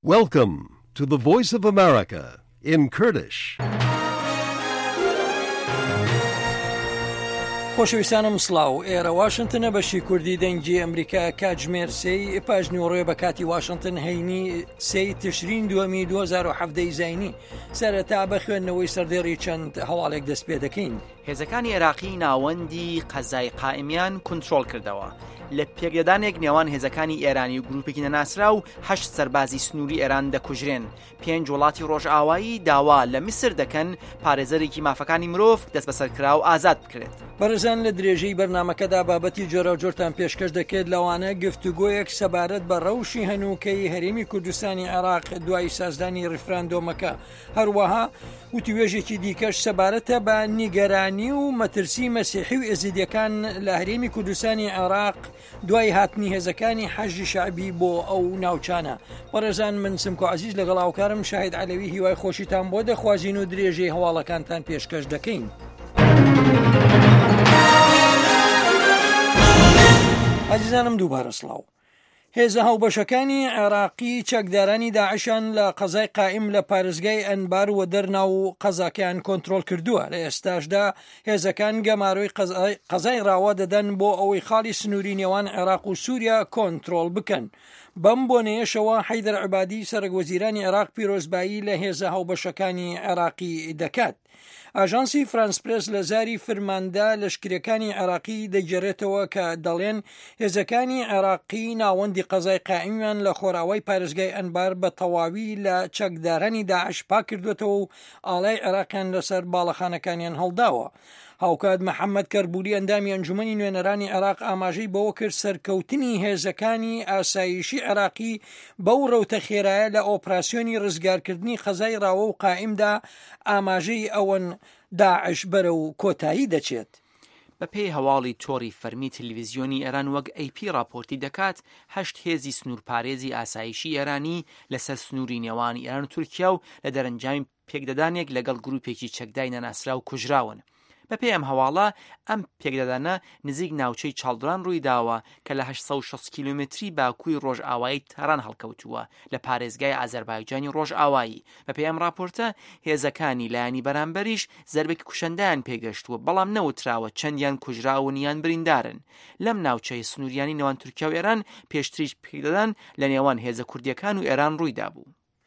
Welcome to the Voice of America in Kurdish. خۆشەویستانم سڵاو، ئێرە واشنتنە بەشی کوردی دەنگی ئەمریکا کاتژمێر سێی پاژنیوەڕێ بە کاتی واشنتن هەینی سێی تشرین دووەمی 2017 زاینی سەرەتا بە خوێندنەوەی سەردێڕی چەند هەواڵێک دەست پێ دەکەین. هێزەکانی عێراقی ناوەندی قەزای قائمیان کنترۆل کردەوە لە پێکدەدانێک نێوان هێزەکانی ئێرانی و گروپێکی نەناسرا و 8 سەربازی سنووری ئێران دەکوژرێن. 5 وڵاتی ڕۆژئاوایی داوا لە میسر دەکەن پارێزەرێکی مافەکانی مرۆڤ دەست بەسەرکرا و ئازاد بکرێت. بەڕێزان لە درێژەی بەرنامەکەدا بابەتی جۆرە جۆرتان پێشکەش دەکرێت لەوانە گفتوگۆیەک سەبارەت بە ڕەوشی هەنووکەی هەرێمی کوردستانی عێراق دوای سازدانی ڕیفراندۆمەکە، هەروەها وتیوێژێکی دیکەش سەبارەتە بە نیگەرانی و مەترسی مەسیحی و ئێزیدیەکان لە هەرێمی کوردستانی عێراق دوای هاتنی هێزەکانی حەشی شەعبی بۆ ئەو ناوچانە. بەڕێزان من سمکۆ عەزیز لەگەڵ هاوکارم شاهید عەلەوی هیوای خۆشیتان بۆ دەخوازین و درێژەی هەواڵەکانتان پێشکەش دەکەین. عزیزانم دووبارە سڵاو. هێزە هاوبەشەکانی عێراقی چەکدارانی داعشان لە قەزای قائیم لە پارێزگای ئەنبار و دەرناو قەزاکەیان کۆنترۆل کردووە. لە ئێستاشدا هێزەکان گەماروی قەزای ڕاوا دەدەن بۆ ئەوەی خاڵی سنووری نێوان عێراق و سووریا کۆنترۆل بکەن. بەم بۆنەیەشەوە حەیدەر عیبادی سەرۆکوەزیرانی عێراق پیرۆزبایی لە هێزە هاوبەشەکانی عێراقی دەکات. ئاژانسی فرانس پرێس لە زاری فرماندا لەشکرەکانی عێراقی دەگەڕێتەوە کە دەڵێن هێزەکانی عێراقی ناوەندی قەزای قائیمیان لە خۆراوی پارێزگای ئەنبار بە تەواوی لە چەکدارانی داعش پاک کردوێتەوە و ئاڵای عێراقیان لەسەر باڵەخانەکانیان هەڵداوە. هاوکات محەممەد کەربولی ئەندامی ئەنجومەنی نوێنەرانی عێراق ئاماژەی بەوە کرد سەرکەوتنی هێزەکانی ئاسایشی عێراقی بەو ڕەوتە خێرایە لە ئۆپراسیۆنی ڕزگارکردنی قەزای ڕاوە و قائیمدا ئاماژەی ئەوەن داعش بەرە و کۆتایی دەچێت. بە پێی هەواڵی تۆڕی فەرمی تەلەڤیزیۆنی ئێران وەک ئەیP راپۆرتی دەکات 8 هێزی سنوورپارێزی ئاسایشی ئێرانی لەسەر سنووری نێوانی ئێران و تورکیا و لە دەرەنجامی پێکدەدانێک لەگەڵ گروپێکی چەکدای نەناسرا و کوژراون. بە پێی ئەم هەواڵە ئەم پێکدەدانە نزیک ناوچەی چاڵدران ڕووی داوە کە لە 860 کیلومتری باکووری ڕۆژئاوایی تەران هەڵکەوتووە لە پارێزگای ئازەربایجانی ڕۆژئاوایی. بە پێی ئەم راپۆرتە هێزەکانی لایەنی بەرامبەریش زەربێکی کوشندەیان پێگەشتووە، بەڵام نەوتراوە چەندیان کوژراون یان بریندارن. لەم ناوچەی سنووریانی نێوان تورکیا و ئێران پێشتریش پێکدەدان لە نێوان هێزە کوردیەکان و ئێران ڕوویدا بوو.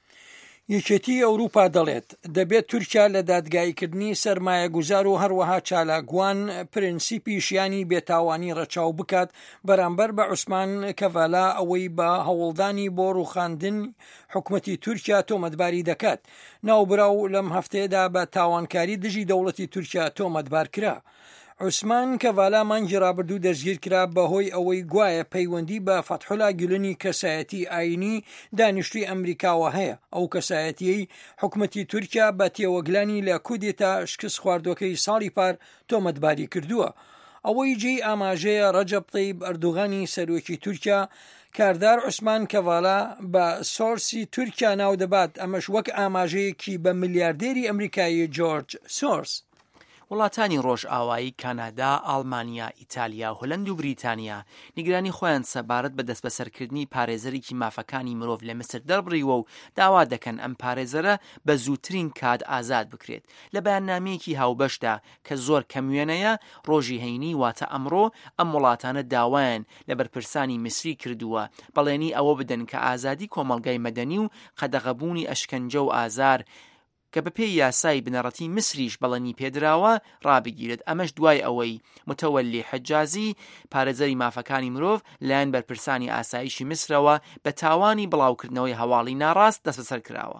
یەکێتی ئەوروپا دەڵێت دەبێت تورکیا لە دادگایکردنی سەرمایە گوزار و هەروەها چالاکوان پرینسیپی شیانی بێتاوانی ڕەچاو بکات بەرامبەر بە عوسمان کەڤالا ئەوەی بە هەوڵدانی بۆ ڕووخاندن حکومەتی تورکیا تۆمەتباری دەکات. ناوبراو لەم هەفتەیەدا بە تاوانکاری دژی دەوڵەتی تورکیا تۆمەتبار کرا. عوسمان کەڤالا مانگی ڕابردوو دەستگیر کرا بەهۆی ئەوەی گوایە پەیوەندی بە فەتحولا گولنی کەسایەتی ئاینی دانیشتووی ئەمریکاوە هەیە. ئەو کەسایەتیەی حکومەتی تورکیا بە تێوەگلانی لە کودێتا شکست خواردوەکەی ساڵی پار تۆمەتباری کردووە. ئەوەی جێی ئاماژەیە ڕەجەب تەیب ئەردوغانی سەرۆکی تورکیا کاردار عوسمان کەڤالا بە سۆرسی تورکیا ناو دەبات، ئەمەش وەک ئاماژەیەکی بە ملیاردێری ئەمریکایی جۆرج سۆرس. وڵاتانی ڕۆژئاوایی کانادا، ئاڵمانیا، ئیتالیا، هۆلەند و بریتانیا نیگرانی خۆیان سەبارەت بە دەست بەسەرکردنی پارێزەرێکی مافەکانی مرۆڤ لە مسر دەربڕیوە و داوا دەکەن ئەم پارێزەرە بە زووترین کات ئازاد بکرێت. لە بەیاننامەیەکی هاوبەشدا کە زۆر کەموێنەیە ڕۆژی هەینی واتە ئەمڕۆ ئەم وڵاتانە داوایان لە بەرپرسانی میسری کردووە بەڵێنی ئەوە بدەن کە ئازادی کۆمەڵگای مەدەنی و قەدەغەبوونی ئەشکەنجە و ئازار کە بەپێی یاسای بنەڕەتی مسریش بەڵێنی پێدراوە ڕابگیرێت. ئەمەش دوای ئەوەی متەوەلی حەجازی پارێزەری مافەکانی مرۆڤ لایەن بەرپرسانی ئاسایشی مسرەوە بە تاوانی بڵاوکردنەوەی هەواڵی ناڕاست دەست بەسەر کراوە.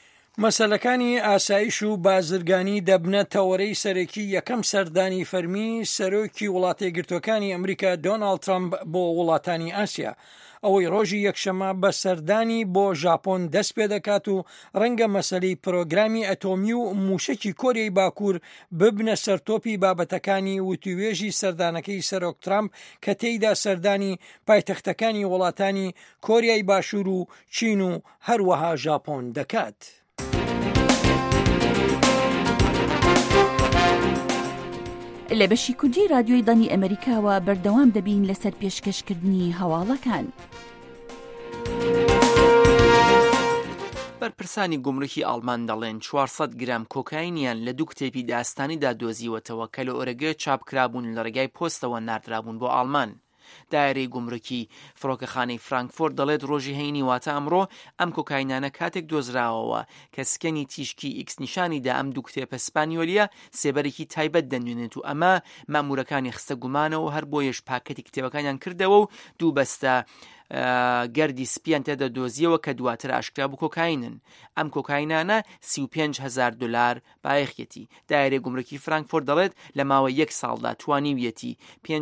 مەسەلەکانی ئاسایش و بازرگانی دەبنە تەوەرەی سەرەکی یەکەم سەردانی فەرمی سەرۆکی وڵاتە یەکگرتووەکانی ئەمریکا دۆناڵد ترامپ بۆ وڵاتانی ئاسیا. ئەوەی ڕۆژی یەکشەمە بە سەردانی بۆ ژاپۆن دەست پێ دەکات و ڕەنگە مەسەلەی پرۆگرامی ئەتۆمی و موشکی کۆریای باکوور ببنە سەرتۆپی بابەتەکانی وتیوێژی سەردانەکەی سەرۆک ترامپ کە تێیدا سەردانی پایتەختەکانی وڵاتانی کۆریای باشوور و چین و هەروەها ژاپۆن دەکات. لە بەشی کوردی رادیۆی دانی ئەمریکاوە بەردەوام دەبین لەسەر پێشکەشکردنی هەواڵەکان. بەرپرسانی گومرکی ئاڵمان دەڵێن 400 گرام کۆکاینیان لە دوو کتێبی داستانیدا دۆزیوەتەوە کە لە ئۆرەگە چاپکرابوون لە ڕێگای پۆستەوە ناردرابوون بۆ ئاڵمان. دایرەی گومرکی فڕۆکەخانەی فرانکفۆرت دەڵێت ڕۆژی هەینی واتە ئەمڕۆ ئەم کۆکاینانە کاتێک دۆزراوەوە کە سکەنی تیشکی ئیکس نیشانیدا ئەم دوو کتێبە سپانیۆلیە سێبەرێکی تایبەت دەنوێنێت و ئەمە مامورەکانی خستە گومانەوە هەر بۆیەش پاکەتی کتێبەکانیان کردەوە و دوو بەستە گەردی سپیان تێدا دۆزیەوە کە دواتر ئاشکرا بوو کۆکاینن. ئەم کۆکاینانە 35,000 دلار بایەخێتی. دایرەی گومرکی فرانکفۆرت دەڵێت لە ماوەی 1 ساڵدا توانیویەتی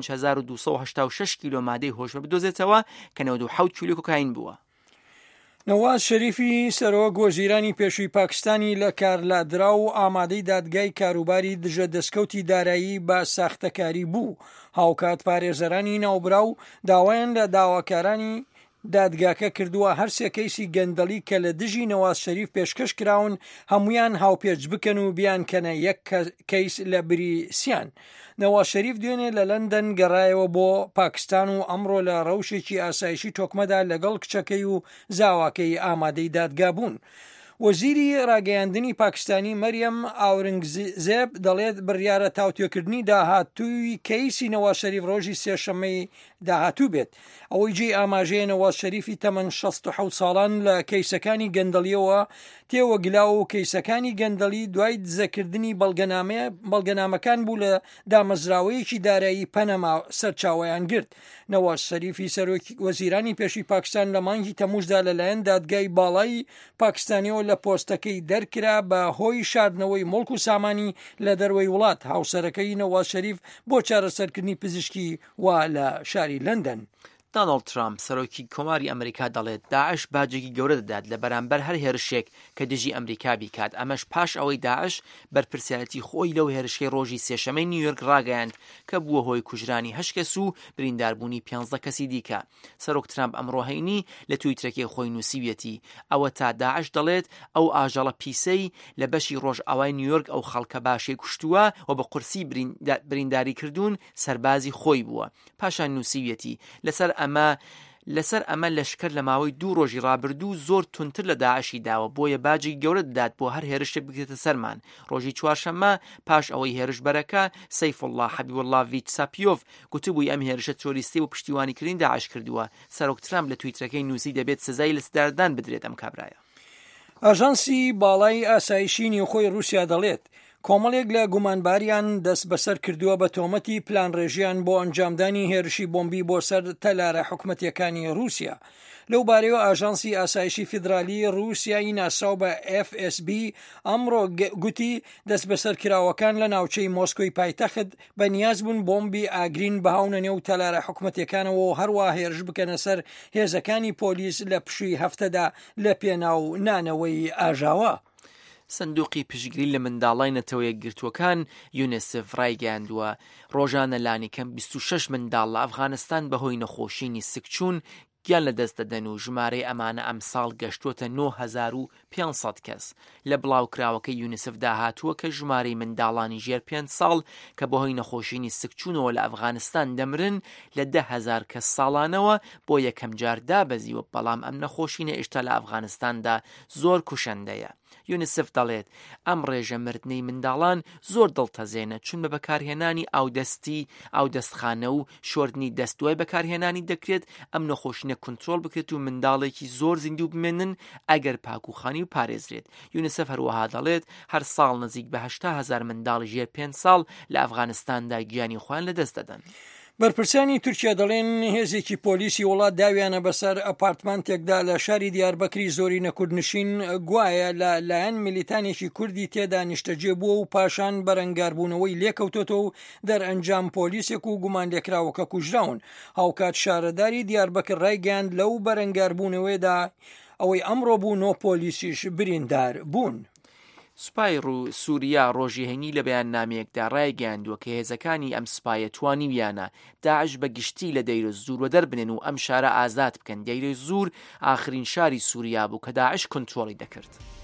5286 کیلۆ مادەی هۆشمە بدۆزێتەوە کە 97 کیلۆ کۆکاین بووە. نەواز شەریفی سەرۆک وەزیرانی پێشووی پاکستانی لە کارلادرا و ئامادەی دادگای کاروباری دژە دەستکەوتی دارایی بە ساختەکاری بوو. هاوکات پارێزەرانی ناوبراو داوایان لە داواکارانی دادگاکە کردووە هەرسێ کەیسی گەندەڵی کە لە دژی نەواز شەریف پێشکەش کراون هەمویان هاوپێچ بکەن و بیان کەنە یەک کەیس لە بریسیان. نەواز شەریف دوێنێ لە لەندەن گەڕایەوە بۆ پاکستان و ئەمڕۆ لە ڕەوشێکی ئاسایشی تۆکمەدا لەگەڵ کچەکەی و زاواکەی ئامادەی دادگا بوون. وەزیری ڕاگەیاندنی پاکستانی مەریەم ئاورنگزێب دەڵێت بڕیارە تاوتوێکردنی داهاتووی کەیسی نەواز شەریف ڕۆژی سێشەممەی داهاتوو بێت. ئەوەی جێ ئاماژەیە نەواز شەریفی تەمەن 67 ساڵان لە کەیسەکانی گەندەڵیەوە تێوەگلا و کەیسەکانی گەندەڵی دوای دزەکردنی بەڵگەنامەکان بوو لە دامەزراوەیەکی دارایی پەنەما سەرچاوەیان گرت. نەواز شەریفی سەرۆکی وەزیرانی پێشووی پاکستان لە مانگی تەمووزدا لەلایەن دادگای باڵای پاکستانیەوە لە پۆستەکەی دەرکرا بە هۆی شاردنەوەی مڵک و سامانی لە دەروەی وڵات. هاوسەرەکەی نەواز شەریف بۆ چارەسەرکردنی پزیشکی وا لە شاری لەندەن. دۆناڵد ترامپ سەرۆکی کۆماری ئەمریکا دەڵێت داعش باجێکی گەورە دەدات لە بەرامبەر هەر هێرشێک کە دژی ئەمریکا بیکات. ئەمەش پاش ئەوەی داعش بەرپرسیارەتی خۆی لەو هێرشەی ڕۆژی سێشەمەی نیویۆرک ڕاگەیاند کە بووە هۆی کوژرانی 8 کەس و برینداربوونی 15 کەسی دیکە. سەرۆک ترامپ ئەمڕۆ هەینی لە تویترەکەی خۆی نووسیویەتی ئەوە تا داعش دەڵێت ئەو ئاژەڵە پیسەی لە بەشی ڕۆژئاوای نیویۆرک ئەو خەڵکە باشەی کوشتووە و بە قورسی برینداری کردوون سەربازی خۆی بووە. پاشان نووسیویەتی لەسەر ئەمە لەشکر لە ماوەی 2 ڕۆژی ڕابردوو زۆر تونتر لە داعشی داوە بۆیە باجی گەورە دەدات بۆ هەر هێرشێک بگرێتە سەرمان. ڕۆژی چوارشەممە پاش ئەوەی هێرشبەرەکە سەیفوڵڵا حەبیبوڵڵاڤیچ ساپیۆڤ گوتبووی ئەم هێرشە تۆریستی و پشتیوانیکردنی داعش کردووە. سەرۆک ترامپ لە تویترەکەی نووسی دەبێت سزای لەسداردان بدرێت ئەم کابرایە. ئاژانسی باڵای ئاسایشی نیوخۆی رووسیا دەڵێت کۆمەڵێک لە گومانباریان دەست بەسەر کردووە بە تۆمەتی پلان ڕێژیان بۆ ئەنجامدانی هێرشی بۆمبی بۆ سەر تەلارە حکوومەتیەکانی رووسیا. لەو بارەوە ئاژانسی ئاسایشی فیدرالی رووسیایی ناساو بە FSB ئەمڕۆ گوتی دەست بەسەر کراوەکان لە ناوچەی مۆسکۆی پایتەخت بە نیاز بوون بۆمبی ئاگرین بەهاونە نێو تەلارە حکوومەتیەکانەوە و هەروە هێرش بکەنە سەر هێزەکانی پۆلیس لە پشووی هەفتەدا لە پێناو نانەوەی ئاژاوە. سندوقی پشگیری لە منداڵای نەتەوە یەکگرتووەکان یونیسف ڕایگەیاندووە ڕۆژانە لانی کەم 26 منداڵ لە ئەفغانستان بەهۆی نەخۆشینی سکچوون گیان لە دەست دەدەن و ژمارەی ئەمانە ئەم ساڵ گەشتوتە 9500 کەس. لە بڵاوکراوەکە یونیسف داهاتووە کە ژمارەی منداڵانی ژێر 5 ساڵ کە بەهۆی نەخۆشینی سکچوونەوە لە ئەفغانستان دەمرن لە 10,000 کەس ساڵانەوە بۆ یەکەم جار دابەزیوە، بەڵام ئەم نەخۆشینە ئێشتا لە ئەفغانستاندا زۆر کوشندەیە. یونیسف دەڵێت ئەم ڕێژە مردنەی منداڵان زۆر دڵتەزێنە چون بە بەکارهێنانی ئاودەستخانە و شۆردنی دەستوای بەکارهێنانی دەکرێت ئەم نەخۆشینە کنترۆل بکرێت و منداڵێکی زۆر زیندوو بمێنن ئەگەر پاکوخانی و پارێزرێت. یونیسف هەروەها دەڵێت هەر ساڵ نزیک بە 80,000 منداڵی ژێر 5 ساڵ لە ئەفغانستاندا گیانی خۆیان لەدەست دەدەن. بەرپرسانی تورکیا دەڵێن هێزێکی پۆلیسی وڵات داویانە بەسەر ئەپارتمانتێکدا لە شاری دیاربەکری زۆری نەکوردنشین گوایە لە لایەن میلیتانێکی کوردی تێدا نیشتەجێ بووە و پاشان بەرەنگاربوونەوەی لێکەوتۆتەوە و دەرئەنجام پۆلیسێک و گومان لێکراوەکە کوژراون. هاوکات شارەداری دیاربەکر ڕایگەیاند لەو بەرەنگاربوونەوەیدا ئەوەی ئەمڕۆ بوو 9 پۆلیسیش بریندار بوون. سوپای سووریا ڕۆژی هەینی لە بەیاننامەیەکدا ڕایگەیاندووە کە هێزەکانی ئەم سوپایە توانیویانە داعش بە گشتی لە دەیرە زوور و دەربنێن و ئەم شارە ئازاد بکەن. دەیرە زوور ئاخرین شاری سووریا بوو کە داعش کنترۆڵی دەکرد.